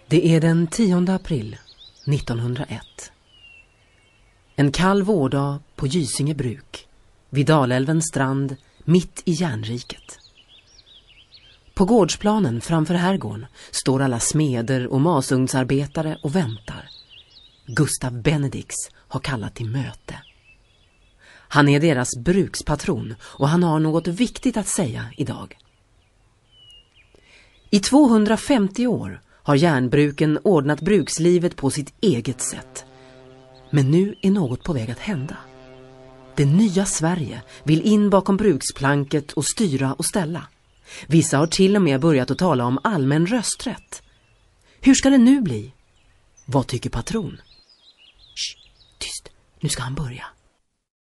Det är den 10 april 1901. En kall vårdag på Gysinge bruk, vid Dalälvens strand, mitt i järnriket. På gårdsplanen framför herrgården står alla smeder och masugnsarbetare och väntar. Gustav Benedix har kallat till möte. Han är deras brukspatron och han har något viktigt att säga idag. I 250 år har järnbruken ordnat brukslivet på sitt eget sätt. Men nu är något på väg att hända. Det nya Sverige vill in bakom bruksplanket och styra och ställa. Vissa har till och med börjat att tala om allmän rösträtt. Hur ska det nu bli? Vad tycker patron? Shh, tyst, nu ska han börja.